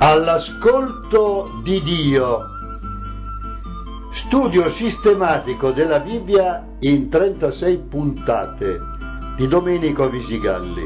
All'ascolto di Dio. Studio sistematico della Bibbia in 36 puntate di Domenico Visigalli.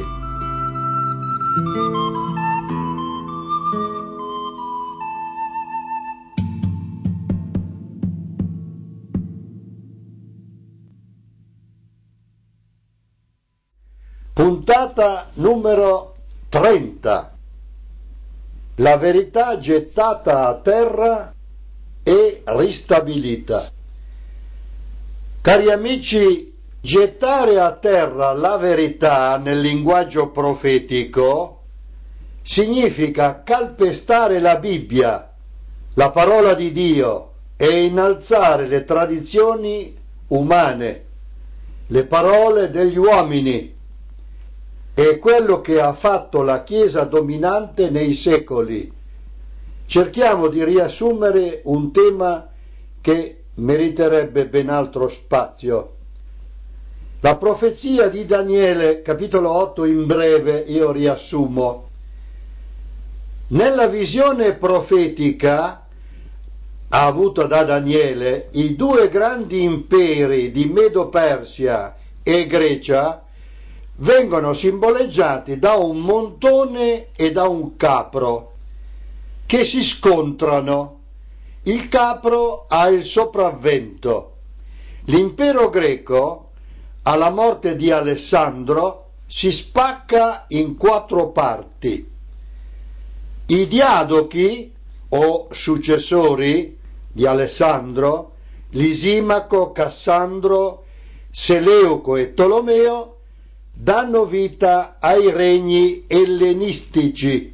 Puntata numero 30. La verità gettata a terra e ristabilita. Cari amici, gettare a terra la verità nel linguaggio profetico significa calpestare la Bibbia, la parola di Dio, e innalzare le tradizioni umane, le parole degli uomini. È quello che ha fatto la Chiesa dominante nei secoli. Cerchiamo di riassumere un tema che meriterebbe ben altro spazio. La profezia di Daniele, capitolo 8, in breve io riassumo. Nella visione profetica avuta da Daniele, i due grandi imperi di Medo-Persia e Grecia vengono simboleggiati da un montone e da un capro che si scontrano. Il capro ha il sopravvento. L'impero greco, alla morte di Alessandro, si spacca in 4 parti. I diadochi, o successori di Alessandro, Lisimaco, Cassandro, Seleuco e Tolomeo, danno vita ai regni ellenistici,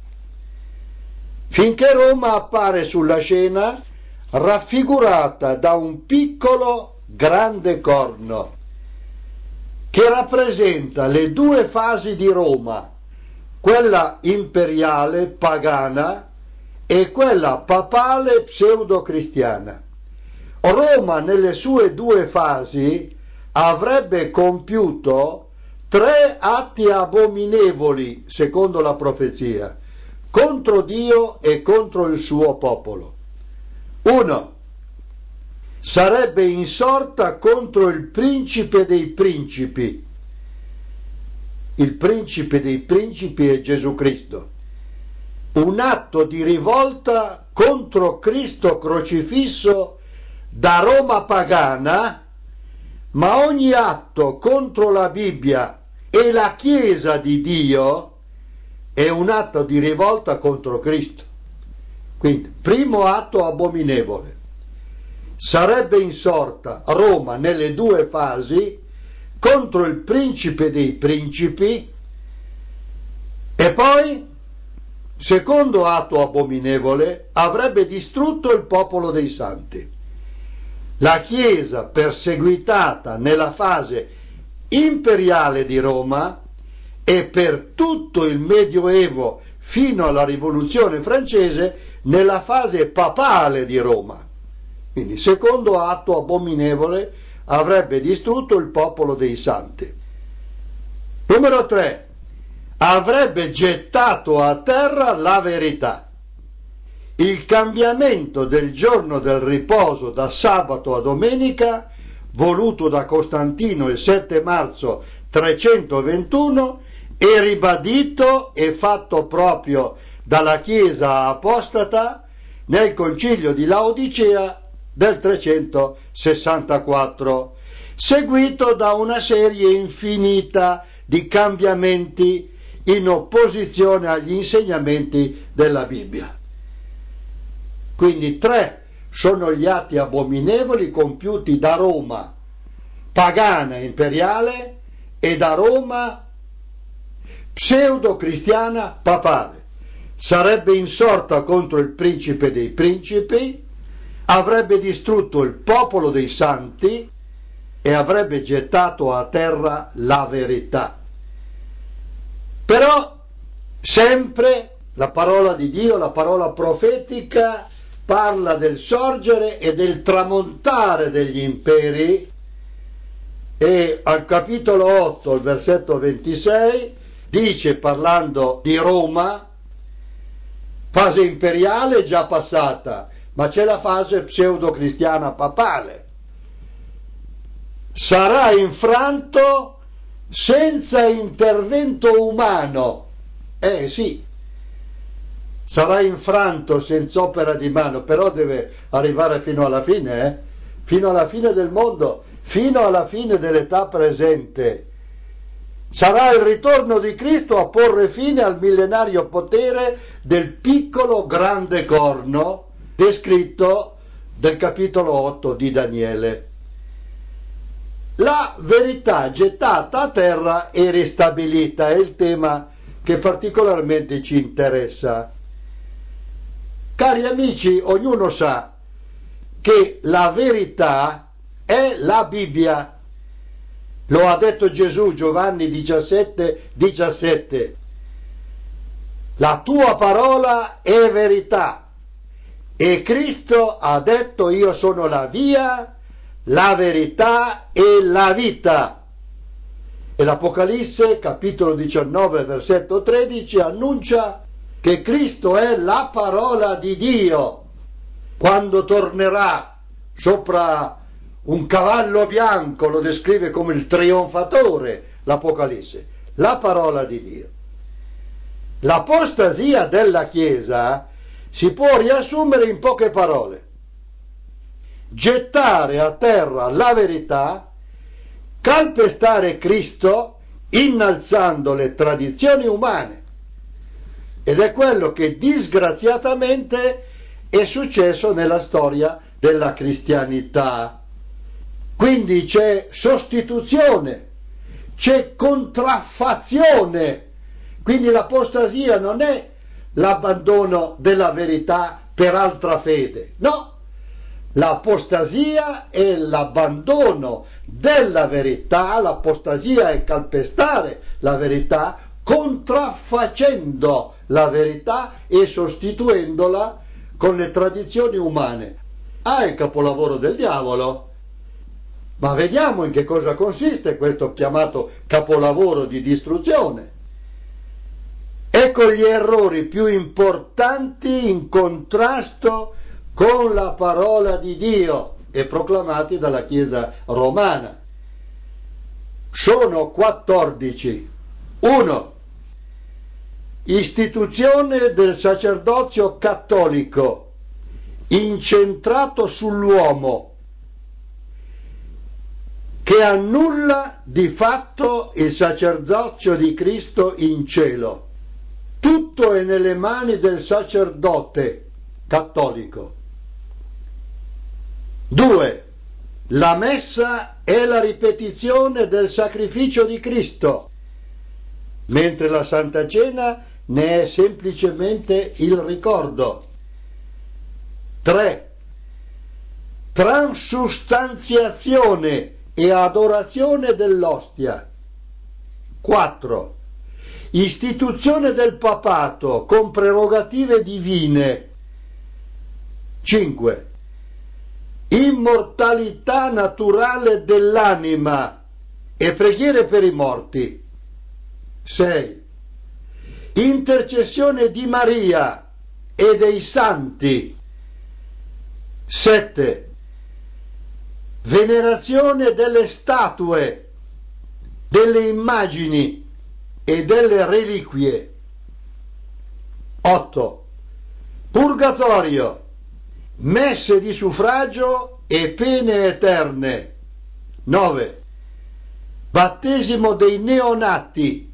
finché Roma appare sulla scena raffigurata da un piccolo grande corno che rappresenta le 2 fasi di Roma, quella imperiale pagana e quella papale pseudo-cristiana. Roma nelle sue 2 fasi avrebbe compiuto 3 atti abominevoli, secondo la profezia, contro Dio e contro il suo popolo. 1. Sarebbe insorta contro il principe dei principi. Il principe dei principi è Gesù Cristo. Un atto di rivolta contro Cristo crocifisso da Roma pagana, ma ogni atto contro la Bibbia e la Chiesa di Dio è un atto di rivolta contro Cristo. Quindi, primo atto abominevole. Sarebbe insorta Roma nelle 2 fasi contro il principe dei principi e poi, secondo atto abominevole, avrebbe distrutto il popolo dei santi. La Chiesa perseguitata nella fase imperiale di Roma e per tutto il Medioevo fino alla Rivoluzione francese nella fase papale di Roma. Quindi, secondo atto abominevole, avrebbe distrutto il popolo dei santi. Numero 3. Avrebbe gettato a terra la verità. Il cambiamento del giorno del riposo da sabato a domenica, voluto da Costantino il 7 marzo 321, è ribadito e fatto proprio dalla Chiesa apostata nel Concilio di Laodicea del 364, seguito da una serie infinita di cambiamenti in opposizione agli insegnamenti della Bibbia. Quindi 3 sono gli atti abominevoli compiuti da Roma pagana imperiale e da Roma pseudo-cristiana papale. Sarebbe insorta contro il principe dei principi, avrebbe distrutto il popolo dei santi e avrebbe gettato a terra la verità. Però sempre la parola di Dio, la parola profetica, parla del sorgere e del tramontare degli imperi, e al capitolo 8, al versetto 26, dice, parlando di Roma, fase imperiale già passata, ma c'è la fase pseudo-cristiana papale. Sarà infranto senza intervento umano. Sì, sarà infranto senza opera di mano, però deve arrivare fino alla fine, fino alla fine del mondo, fino alla fine dell'età presente. Sarà il ritorno di Cristo a porre fine al millenario potere del piccolo grande corno descritto del capitolo 8 di Daniele. La verità gettata a terra e ristabilita è il tema che particolarmente ci interessa. Cari amici, ognuno sa che la verità è la Bibbia. Lo ha detto Gesù, Giovanni 17:17. La tua parola è verità. E Cristo ha detto: io sono la via, la verità e la vita. E l'Apocalisse, capitolo 19, versetto 13, annuncia che Cristo è la parola di Dio quando tornerà sopra un cavallo bianco, lo descrive come il trionfatore l'Apocalisse, la parola di Dio. L'apostasia della Chiesa si può riassumere in poche parole: gettare a terra la verità, calpestare Cristo innalzando le tradizioni umane. Ed è quello che disgraziatamente è successo nella storia della cristianità. Quindi c'è sostituzione, c'è contraffazione. Quindi l'apostasia non è l'abbandono della verità per altra fede, no. L'apostasia è l'abbandono della verità, l'apostasia è calpestare la verità, contraffacendo la verità e sostituendola con le tradizioni umane. È il capolavoro del diavolo. Ma vediamo in che cosa consiste questo chiamato capolavoro di distruzione. Ecco gli errori più importanti in contrasto con la parola di Dio e proclamati dalla Chiesa romana. Sono 14. 1. Istituzione del sacerdozio cattolico incentrato sull'uomo, che annulla di fatto il sacerdozio di Cristo in cielo. Tutto è nelle mani del sacerdote cattolico. 2. La messa è la ripetizione del sacrificio di Cristo, mentre la Santa Cena ne è semplicemente il ricordo. 3. Transustanziazione e adorazione dell'ostia. 4. Istituzione del papato con prerogative divine. 5. Immortalità naturale dell'anima e preghiere per i morti. 6. Intercessione di Maria e dei santi. 7. Venerazione delle statue, delle immagini e delle reliquie. 8. Purgatorio, messe di suffragio e pene eterne. 9. Battesimo dei neonati.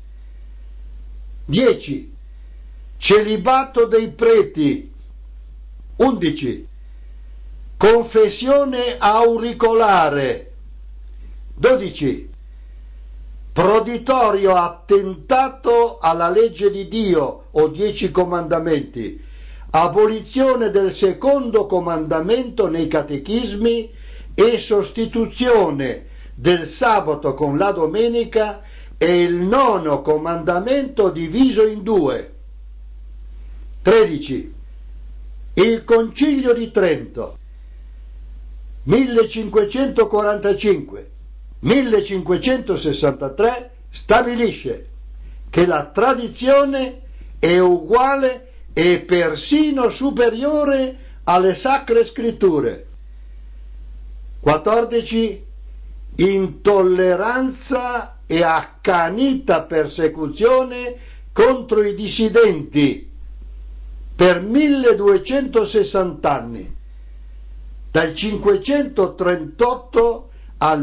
10. Celibato dei preti. 11. Confessione auricolare. 12. Proditorio attentato alla legge di Dio o 10 comandamenti. Abolizione del secondo comandamento nei catechismi e sostituzione del sabato con la domenica e il nono comandamento diviso in 2. 13. Il Concilio di Trento 1545-1563 stabilisce che la tradizione è uguale e persino superiore alle sacre scritture. 14. Intolleranza e accanita persecuzione contro i dissidenti per 1260 anni, dal 538 al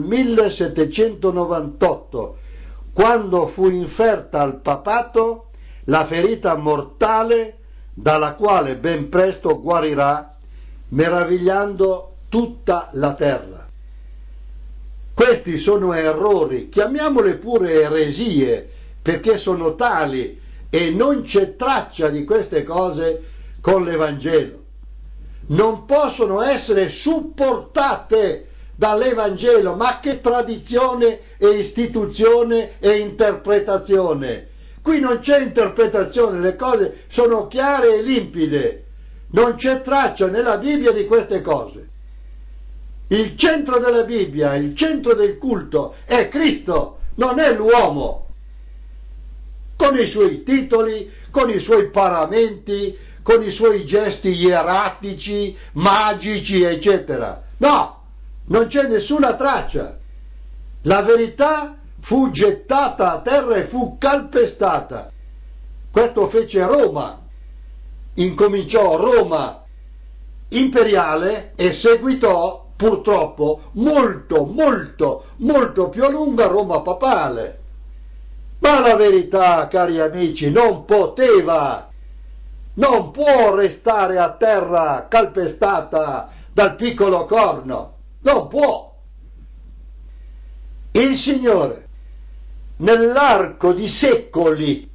1798, quando fu inferta al papato la ferita mortale dalla quale ben presto guarirà, meravigliando tutta la terra. Questi sono errori, chiamiamole pure eresie, perché sono tali e non c'è traccia di queste cose con l'Evangelo. Non possono essere supportate dall'Evangelo, ma che tradizione e istituzione e interpretazione. Qui non c'è interpretazione, le cose sono chiare e limpide, non c'è traccia nella Bibbia di queste cose. Il centro della Bibbia, il centro del culto è Cristo, non è l'uomo, con i suoi titoli, con i suoi paramenti, con i suoi gesti ieratici, magici, eccetera. No, non c'è nessuna traccia. La verità fu gettata a terra e fu calpestata. Questo fece Roma. Incominciò Roma imperiale e seguitò purtroppo molto più a lunga Roma papale. Ma la verità, cari amici, non può restare a terra calpestata dal piccolo corno, non può. Il Signore, nell'arco di secoli,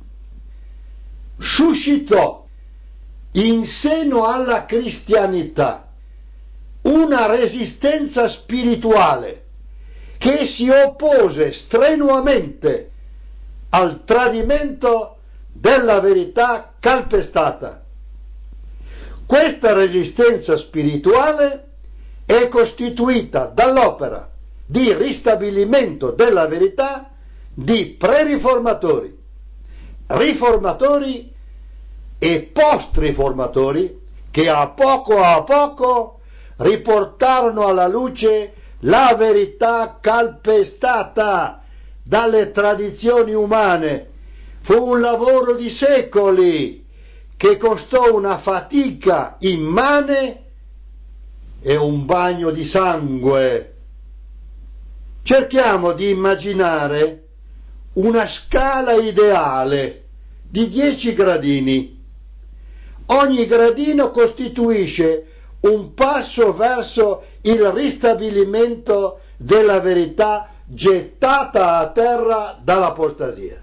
suscitò in seno alla cristianità una resistenza spirituale che si oppose strenuamente al tradimento della verità calpestata. Questa resistenza spirituale è costituita dall'opera di ristabilimento della verità di pre-riformatori, riformatori e post-riformatori che a poco riportarono alla luce la verità calpestata dalle tradizioni umane. Fu un lavoro di secoli che costò una fatica immane e un bagno di sangue. Cerchiamo di immaginare una scala ideale di 10 gradini. Ogni gradino costituisce un passo verso il ristabilimento della verità gettata a terra dall'apostasia.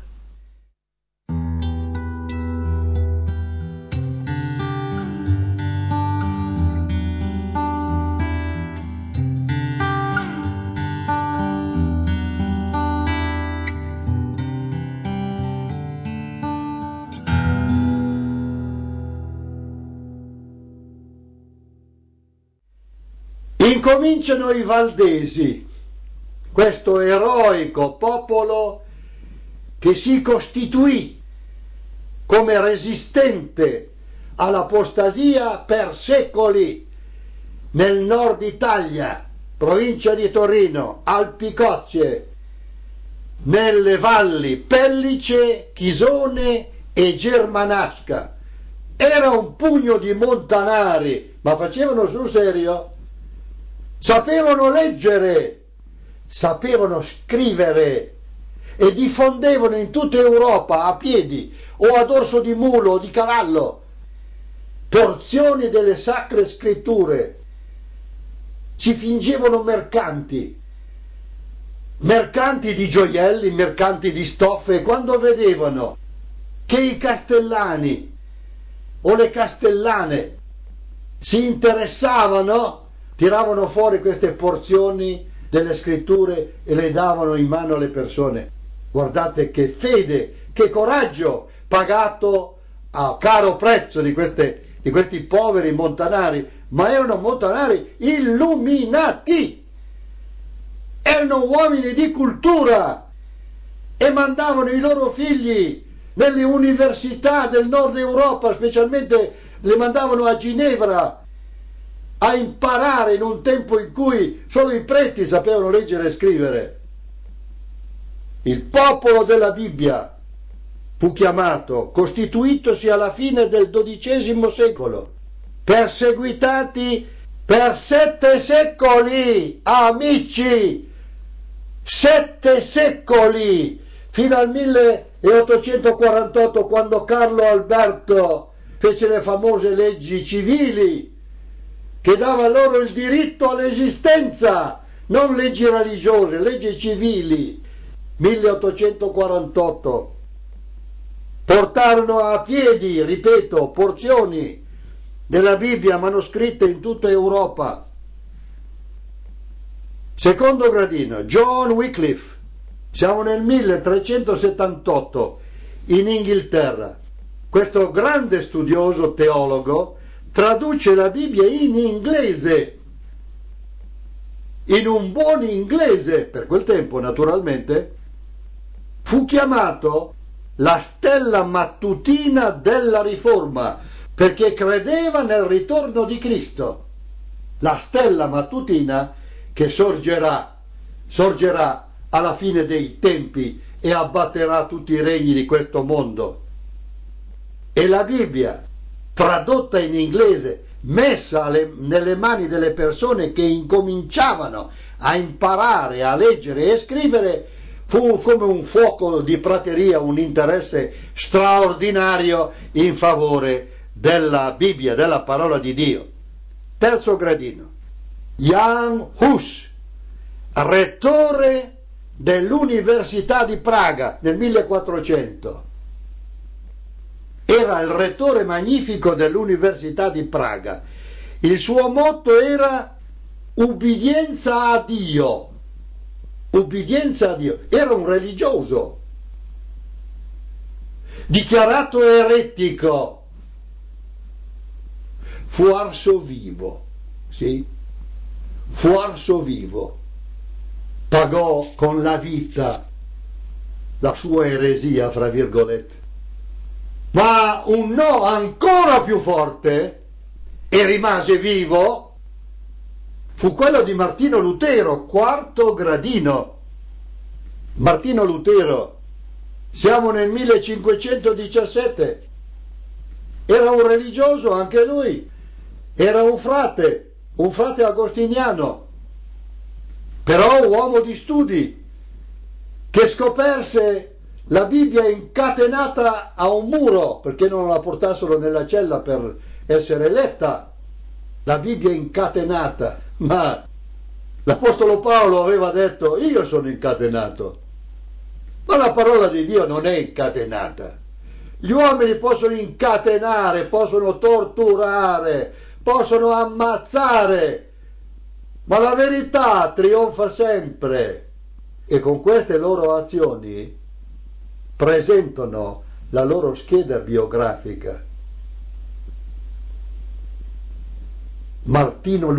Incominciano i Valdesi, questo eroico popolo che si costituì come resistente all'apostasia per secoli nel nord Italia, provincia di Torino, Alpi Cozie, nelle valli Pellice, Chisone e Germanasca. Era un pugno di montanari, ma facevano sul serio. Sapevano leggere, sapevano scrivere e diffondevano in tutta Europa a piedi o a dorso di mulo o di cavallo porzioni delle sacre scritture. Si fingevano mercanti di gioielli, mercanti di stoffe, e quando vedevano che i castellani o le castellane si interessavano, tiravano fuori queste porzioni delle scritture e le davano in mano alle persone. Guardate che fede, che coraggio, pagato a caro prezzo di questi poveri montanari, ma erano montanari illuminati, erano uomini di cultura e mandavano i loro figli nelle università del nord Europa, specialmente le mandavano a Ginevra a imparare in un tempo in cui solo i preti sapevano leggere e scrivere. Il popolo della Bibbia fu chiamato, costituitosi alla fine del XII secolo, perseguitati per 7 secoli, amici, 7 secoli, fino al 1848, quando Carlo Alberto fece le famose leggi civili che dava loro il diritto all'esistenza, non leggi religiose, leggi civili. 1848 portarono a piedi, ripeto, porzioni della Bibbia manoscritte in tutta Europa. Secondo gradino, John Wycliffe, siamo nel 1378 in Inghilterra. Questo grande studioso teologo traduce la Bibbia in inglese, in un buon inglese, per quel tempo naturalmente. Fu chiamato la stella mattutina della Riforma, perché credeva nel ritorno di Cristo. La stella mattutina che sorgerà alla fine dei tempi e abbatterà tutti i regni di questo mondo. E la Bibbia, tradotta in inglese, messa nelle mani delle persone che incominciavano a imparare a leggere e scrivere, fu come un fuoco di prateria, un interesse straordinario in favore della Bibbia, della parola di Dio. Terzo gradino, Jan Hus, rettore dell'Università di Praga nel 1400. Era il rettore magnifico dell'Università di Praga. Il suo motto era ubbidienza a Dio. Ubbidienza a Dio. Era un religioso, dichiarato eretico. Fu arso vivo, sì? Fu arso vivo. Pagò con la vita la sua eresia, fra virgolette. Ma un no ancora più forte, e rimase vivo, fu quello di Martino Lutero, quarto gradino. Martino Lutero, siamo nel 1517, era un religioso anche lui, era un frate agostiniano, però uomo di studi, che scoperse la Bibbia incatenata a un muro, perché non la portassero nella cella per essere letta, la Bibbia incatenata. Ma l'Apostolo Paolo aveva detto: io sono incatenato, ma la parola di Dio non è incatenata. Gli uomini possono incatenare, possono torturare, possono ammazzare, ma la verità trionfa sempre, e con queste loro azioni presentano la loro scheda biografica. Martino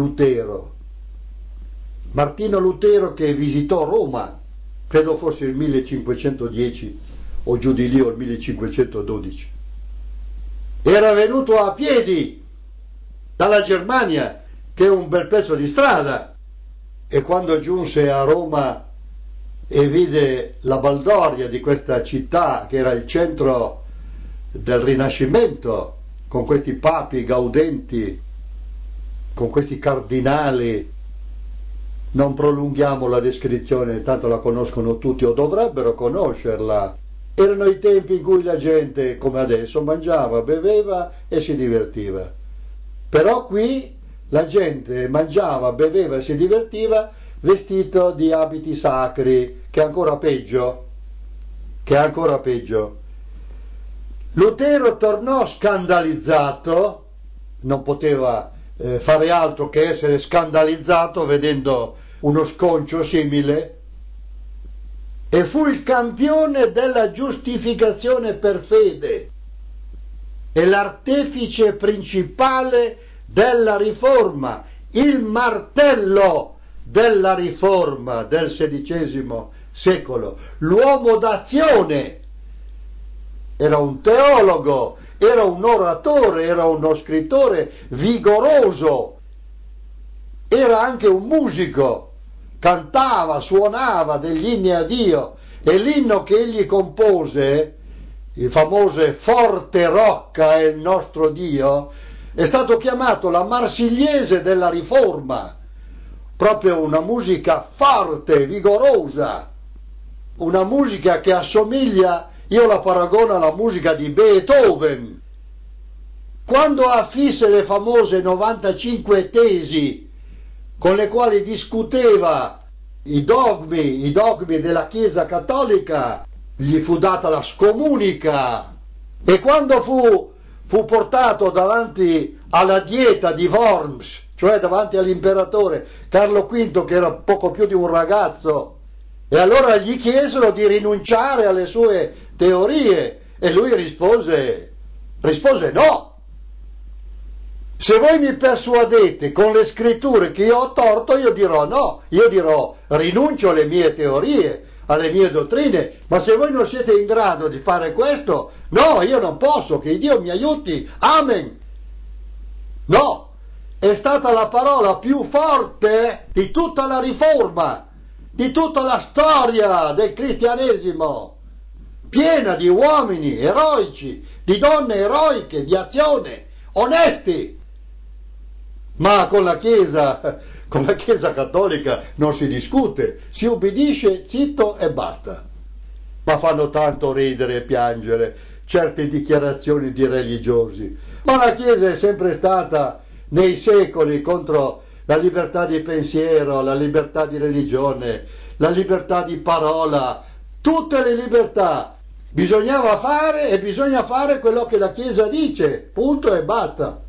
Lutero che visitò Roma, credo fosse il 1510 o giù di lì, o il 1512. Era venuto a piedi dalla Germania, che è un bel pezzo di strada, e quando giunse a Roma e vide la baldoria di questa città, che era il centro del Rinascimento, con questi papi gaudenti, con questi cardinali, non prolunghiamo la descrizione, tanto la conoscono tutti o dovrebbero conoscerla. Erano i tempi in cui la gente, come adesso, mangiava, beveva e si divertiva. Però qui la gente mangiava, beveva e si divertiva vestito di abiti sacri, che è ancora peggio. Lutero tornò scandalizzato, non poteva fare altro che essere scandalizzato vedendo uno sconcio simile, e fu il campione della giustificazione per fede e l'artefice principale della riforma, il martello della riforma del XVI secolo, l'uomo d'azione era un teologo, era un oratore, era uno scrittore vigoroso, era anche un musico, cantava, suonava degli inni a Dio, e l'inno che egli compose, il famoso Forte Rocca è il nostro Dio, è stato chiamato la Marsigliese della Riforma, proprio una musica forte, vigorosa, una musica che assomiglia, io la paragono alla musica di Beethoven. Quando affisse le famose 95 tesi con le quali discuteva i dogmi della Chiesa Cattolica, gli fu data la scomunica, e quando fu portato davanti alla dieta di Worms, cioè davanti all'imperatore Carlo V, che era poco più di un ragazzo, e allora gli chiesero di rinunciare alle sue teorie, e lui rispose no. Se voi mi persuadete con le scritture che io ho torto, io dirò no, io dirò rinuncio alle mie teorie, alle mie dottrine, ma se voi non siete in grado di fare questo, no, io non posso, che Dio mi aiuti, amen. No, è stata la parola più forte di tutta la riforma, di tutta la storia del cristianesimo, piena di uomini eroici, di donne eroiche, di azione, onesti. Ma con la Chiesa cattolica non si discute, si ubbidisce, zitto e basta. Ma fanno tanto ridere e piangere certe dichiarazioni di religiosi. Ma la Chiesa è sempre stata nei secoli contro la libertà di pensiero, la libertà di religione, la libertà di parola, tutte le libertà. Bisognava fare e bisogna fare quello che la Chiesa dice, punto e basta.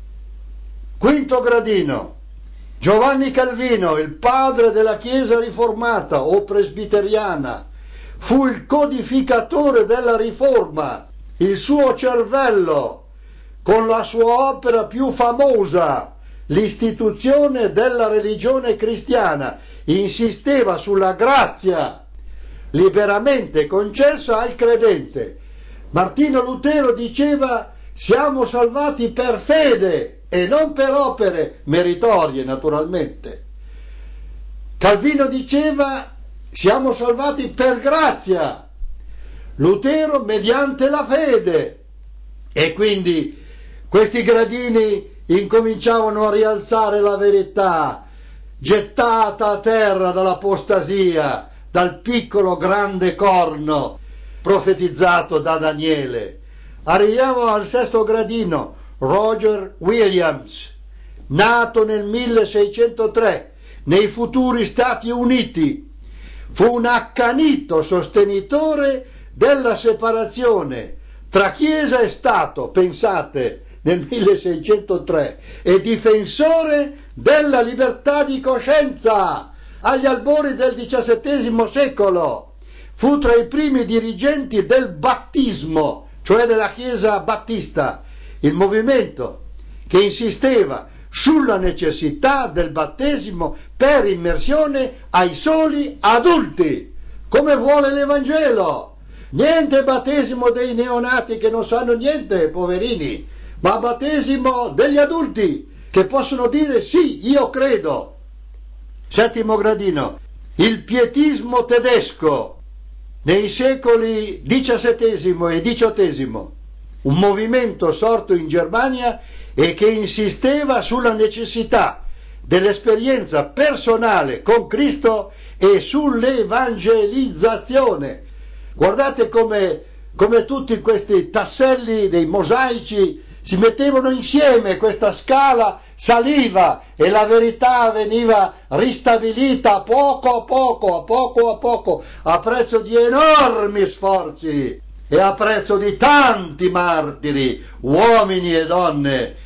Quinto gradino. Giovanni Calvino, il padre della Chiesa riformata o presbiteriana, fu il codificatore della riforma. Il suo cervello, con la sua opera più famosa, l'istituzione della religione cristiana, insisteva sulla grazia liberamente concessa al credente. Martino Lutero diceva: siamo salvati per fede e non per opere meritorie, naturalmente. Calvino diceva: siamo salvati per grazia. Lutero mediante la fede. E quindi questi gradini incominciavano a rialzare la verità, gettata a terra dall'apostasia, dal piccolo grande corno profetizzato da Daniele. Arriviamo al sesto gradino. Roger Williams, nato nel 1603 nei futuri Stati Uniti, fu un accanito sostenitore della separazione tra Chiesa e Stato, pensate, nel 1603, e difensore della libertà di coscienza agli albori del XVII secolo. Fu tra i primi dirigenti del battismo, cioè della Chiesa battista, il movimento che insisteva sulla necessità del battesimo per immersione ai soli adulti, come vuole l'Evangelo. Niente battesimo dei neonati che non sanno niente, poverini, ma battesimo degli adulti che possono dire sì, io credo. Settimo gradino. Il pietismo tedesco nei secoli XVII e XVIII, un movimento sorto in Germania e che insisteva sulla necessità dell'esperienza personale con Cristo e sull'evangelizzazione. Guardate come tutti questi tasselli dei mosaici si mettevano insieme, questa scala saliva e la verità veniva ristabilita poco a poco, a prezzo di enormi sforzi e a prezzo di tanti martiri, uomini e donne,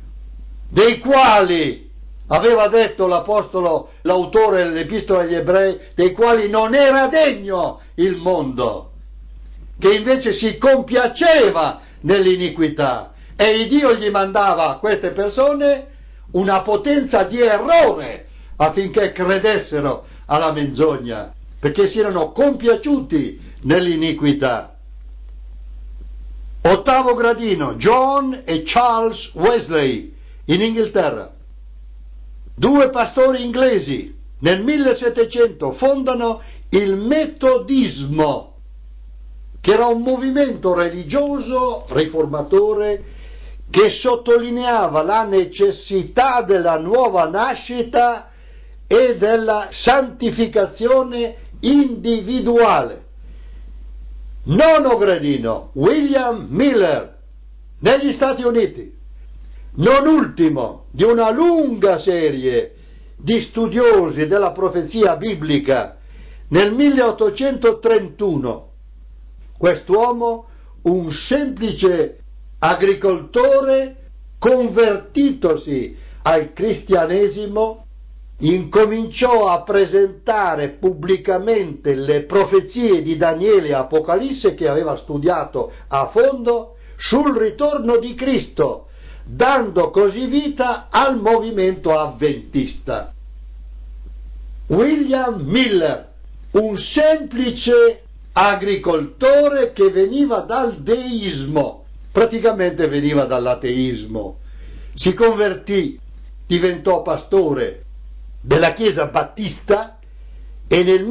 dei quali aveva detto l'apostolo, l'autore dell'Epistola agli Ebrei, dei quali non era degno il mondo, che invece si compiaceva nell'iniquità, e il Dio gli mandava a queste persone una potenza di errore affinché credessero alla menzogna, perché si erano compiaciuti nell'iniquità. Ottavo gradino, John e Charles Wesley, in Inghilterra. Due pastori inglesi nel 1700 fondano il Metodismo, che era un movimento religioso riformatore che sottolineava la necessità della nuova nascita e della santificazione individuale. Nono gradino, William Miller, negli Stati Uniti, non ultimo di una lunga serie di studiosi della profezia biblica. Nel 1831 quest'uomo, un semplice agricoltore convertitosi al cristianesimo, incominciò a presentare pubblicamente le profezie di Daniele e Apocalisse che aveva studiato a fondo sul ritorno di Cristo, dando così vita al movimento avventista. William Miller, un semplice agricoltore che veniva dal deismo, praticamente veniva dall'ateismo, si convertì, diventò pastore della Chiesa Battista e nel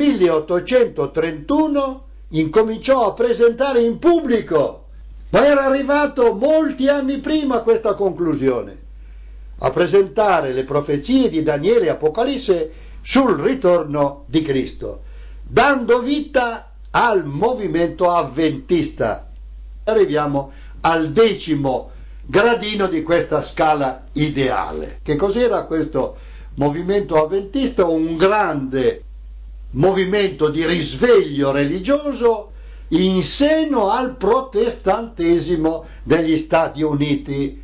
1831 incominciò a presentare in pubblico, ma era arrivato molti anni prima a questa conclusione, a presentare le profezie di Daniele e Apocalisse sul ritorno di Cristo, dando vita al movimento avventista. Arriviamo al 10° gradino di questa scala ideale. Che cos'era questo movimento avventista? Un grande movimento di risveglio religioso in seno al protestantesimo degli Stati Uniti.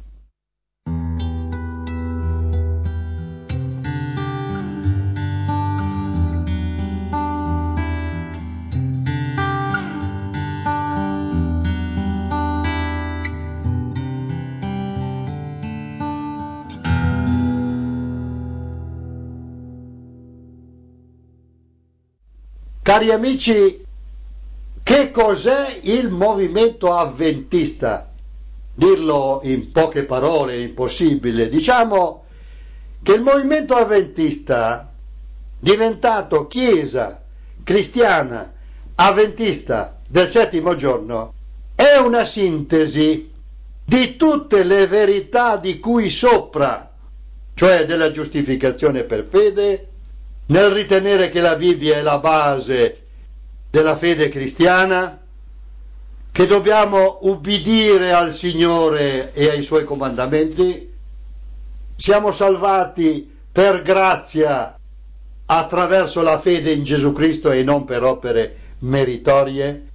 Cari amici, che cos'è il movimento avventista? Dirlo in poche parole è impossibile. Diciamo che il movimento avventista, diventato Chiesa cristiana avventista del settimo giorno, è una sintesi di tutte le verità di cui sopra, cioè della giustificazione per fede, nel ritenere che la Bibbia è la base della fede cristiana, che dobbiamo ubbidire al Signore e ai Suoi comandamenti, siamo salvati per grazia attraverso la fede in Gesù Cristo e non per opere meritorie.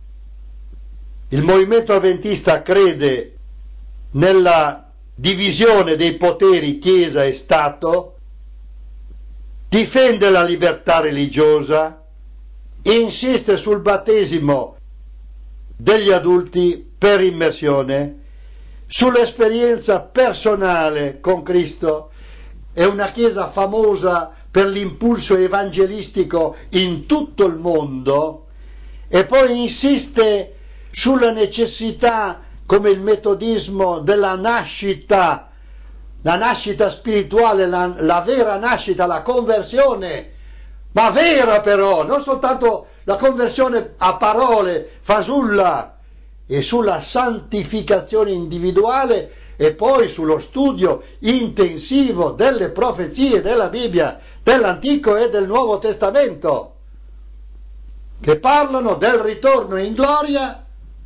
Il movimento avventista crede nella divisione dei poteri Chiesa e Stato, difende la libertà religiosa, insiste sul battesimo degli adulti per immersione, sull'esperienza personale con Cristo. È una Chiesa famosa per l'impulso evangelistico in tutto il mondo e poi insiste sulla necessità, come il metodismo, della nascita, la nascita spirituale, la vera nascita, la conversione, ma vera però, non soltanto la conversione a parole, fasulla, e sulla santificazione individuale e poi sullo studio intensivo delle profezie della Bibbia, dell'Antico e del Nuovo Testamento, che parlano del ritorno in gloria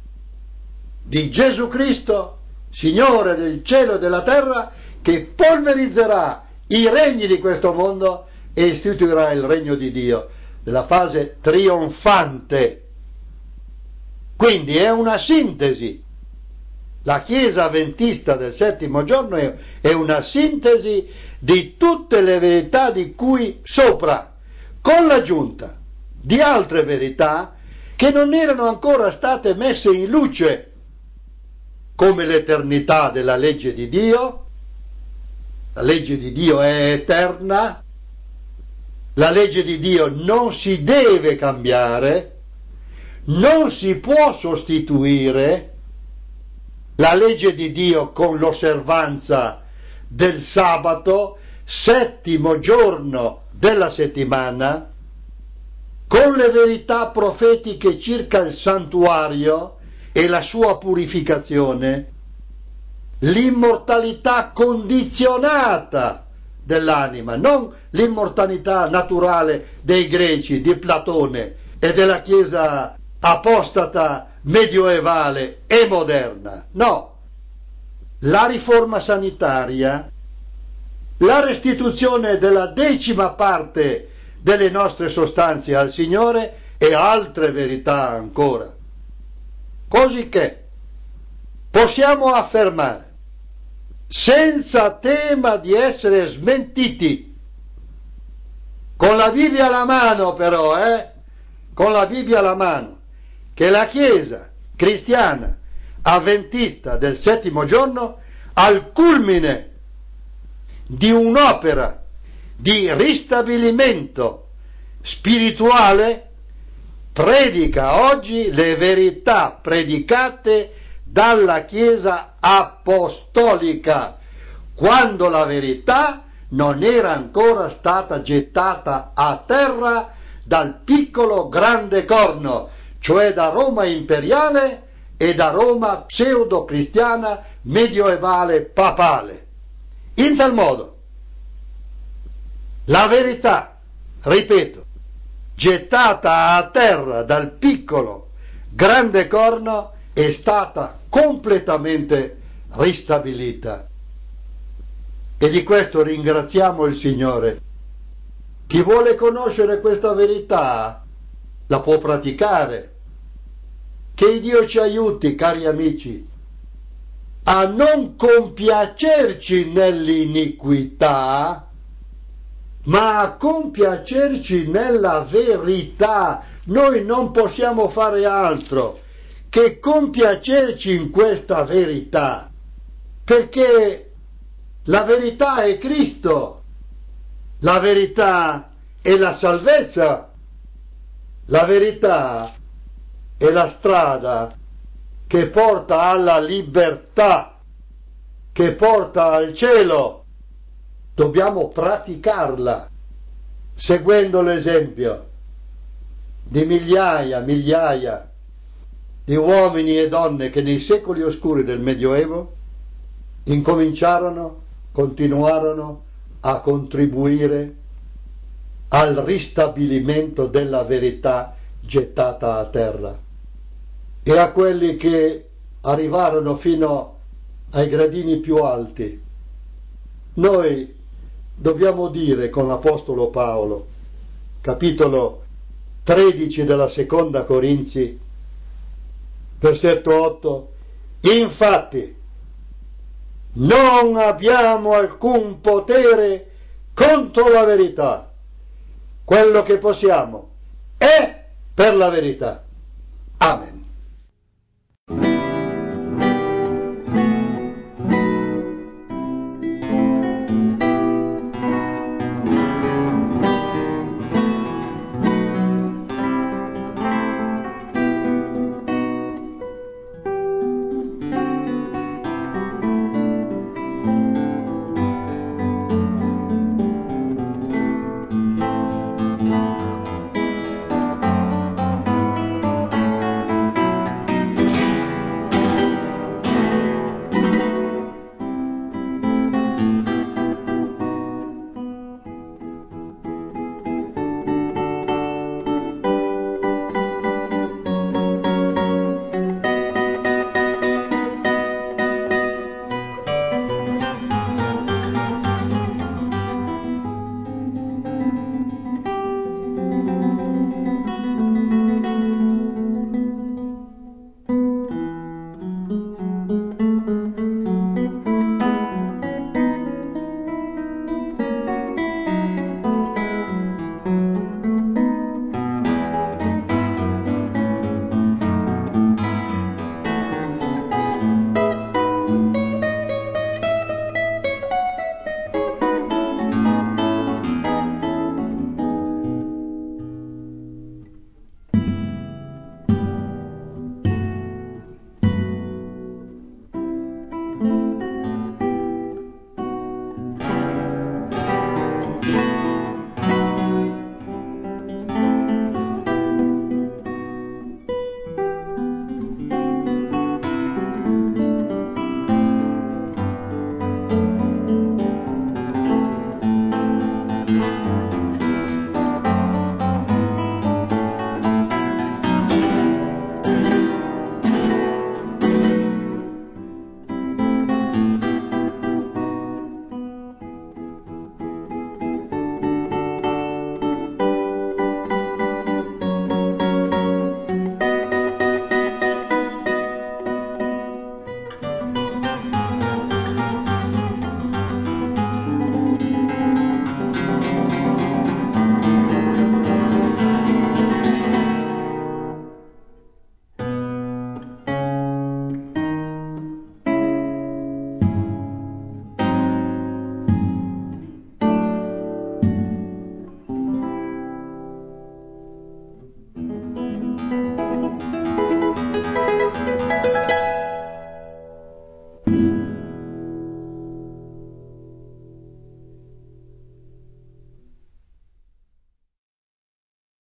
di Gesù Cristo, Signore del cielo e della terra, che polverizzerà i regni di questo mondo e istituirà il regno di Dio, nella fase trionfante. Quindi è una sintesi. La Chiesa avventista del settimo giorno è una sintesi di tutte le verità di cui sopra, con l'aggiunta di altre verità che non erano ancora state messe in luce, come l'eternità della legge di Dio. La legge di Dio è eterna, la legge di Dio non si deve cambiare, non si può sostituire, la legge di Dio con l'osservanza del sabato, settimo giorno della settimana, con le verità profetiche circa il santuario e la sua purificazione, l'immortalità condizionata dell'anima, non l'immortalità naturale dei greci, di Platone e della Chiesa apostata medioevale e moderna. No, la riforma sanitaria, la restituzione della 10ª parte delle nostre sostanze al Signore e altre verità ancora. Cosicché possiamo affermare, senza tema di essere smentiti, con la Bibbia alla mano però, con la Bibbia alla mano, che la Chiesa cristiana avventista del settimo giorno, al culmine di un'opera di ristabilimento spirituale, predica oggi le verità predicate dalla Chiesa apostolica, quando la verità non era ancora stata gettata a terra dal piccolo grande corno, cioè da Roma imperiale e da Roma pseudo-cristiana medioevale papale. In tal modo, la verità, ripeto, gettata a terra dal piccolo grande corno, è stata completamente ristabilita. E di questo ringraziamo il Signore. Chi vuole conoscere questa verità la può praticare. Che Dio ci aiuti, cari amici, a non compiacerci nell'iniquità, ma a compiacerci nella verità. Noi non possiamo fare altro che compiacerci in questa verità, perché la verità è Cristo, la verità è la salvezza, la verità è la strada che porta alla libertà, che porta al cielo. Dobbiamo praticarla, seguendo l'esempio di migliaia di uomini e donne che nei secoli oscuri del Medioevo continuarono a contribuire al ristabilimento della verità gettata a terra, e a quelli che arrivarono fino ai gradini più alti. Noi dobbiamo dire con l'Apostolo Paolo, capitolo 13 della seconda Corinzi, versetto 8, infatti non abbiamo alcun potere contro la verità, quello che possiamo è per la verità.